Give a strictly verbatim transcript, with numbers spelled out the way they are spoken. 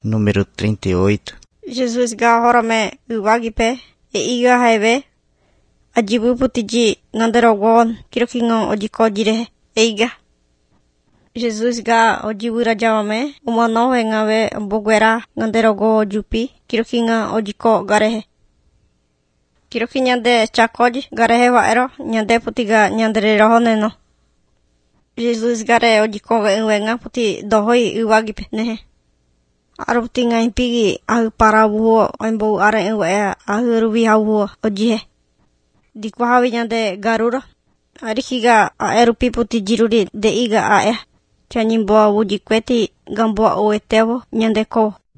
número trinta e oito. Jesus ga horame uwagipe e iga haive ajibu putiji nandarogon kirokingon ojiko jire eiga. Jesus ga ojibura jawame umano hengawe boguera nandarogo jupi kirokinga ojiko garehe. Kiroki nyande chakoj garehe waero nyande putiga nyandere rohoneno. Jesus gare ojiko wenga puti dohoi uwagipe nehe. Aro puti ngaimpigi ahu parabuho oimbo are uwe ahu rubi hauho ojihe. Dikwahawi nyande garura. Arikiga aerupi puti jiruri de iga ae. Chanyimboa wujikweti gamboa oetevo nyande ko.